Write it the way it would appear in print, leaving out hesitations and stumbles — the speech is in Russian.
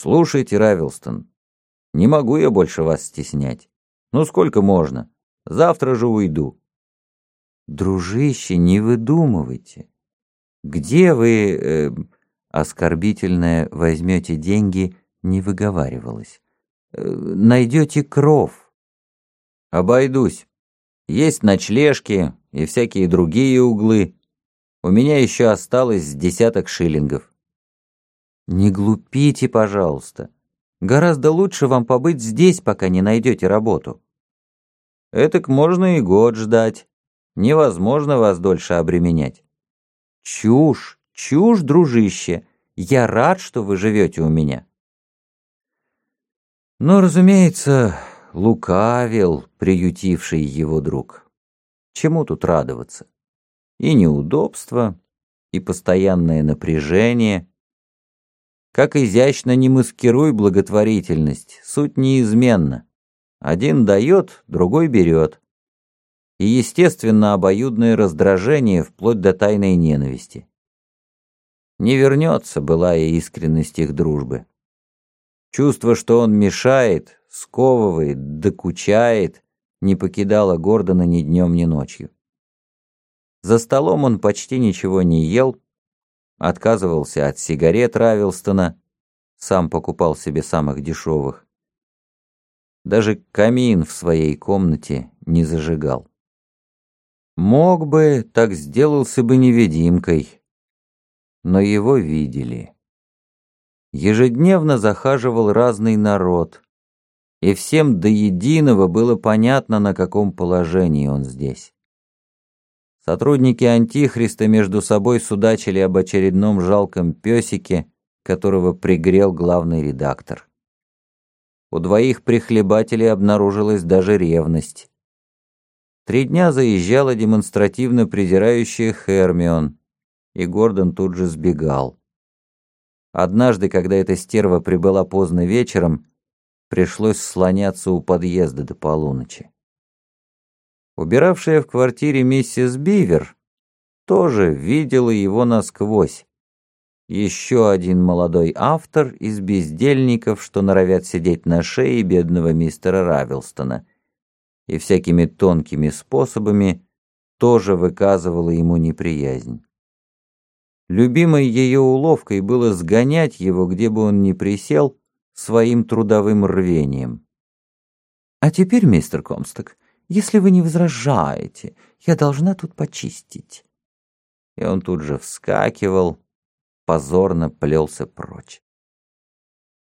«Слушайте, Равилстон, не могу я больше вас стеснять. Ну сколько можно? Завтра же уйду». «Дружище, не выдумывайте. Где вы, оскорбительное возьмете деньги, не выговаривалось. Найдете кров». «Обойдусь. Есть ночлежки и всякие другие углы. У меня еще осталось с десяток шиллингов». «Не глупите, пожалуйста. Гораздо лучше вам побыть здесь, пока не найдете работу». «Этак можно и год ждать. Невозможно вас дольше обременять». «Чушь, чушь, дружище. Я рад, что вы живете у меня». Но, разумеется, лукавил приютивший его друг. Чему тут радоваться? И неудобства, и постоянное напряжение. Как изящно не маскируй благотворительность, суть неизменна. Один дает, другой берет. И, естественно, обоюдное раздражение вплоть до тайной ненависти. Не вернется былая искренность их дружбы. Чувство, что он мешает, сковывает, докучает, не покидало Гордона ни днем, ни ночью. За столом он почти ничего не ел, отказывался от сигарет Равилстона, сам покупал себе самых дешевых. Даже камин в своей комнате не зажигал. Мог бы, так сделался бы невидимкой, но его видели. Ежедневно захаживал разный народ, и всем до единого было понятно, на каком положении он здесь. Сотрудники Антихриста между собой судачили об очередном жалком песике, которого пригрел главный редактор. У двоих прихлебателей обнаружилась даже ревность. 3 дня заезжала демонстративно презирающая Хермион, и Гордон тут же сбегал. Однажды, когда эта стерва прибыла поздно вечером, пришлось слоняться у подъезда до полуночи. Убиравшая в квартире миссис Бивер тоже видела его насквозь. Еще один молодой автор из бездельников, что норовят сидеть на шее бедного мистера Равилстона, и всякими тонкими способами тоже выказывала ему неприязнь. Любимой ее уловкой было сгонять его, где бы он ни присел, своим трудовым рвением. «А теперь, мистер Комсток, если вы не возражаете, я должна тут почистить». И он тут же вскакивал, позорно плелся прочь.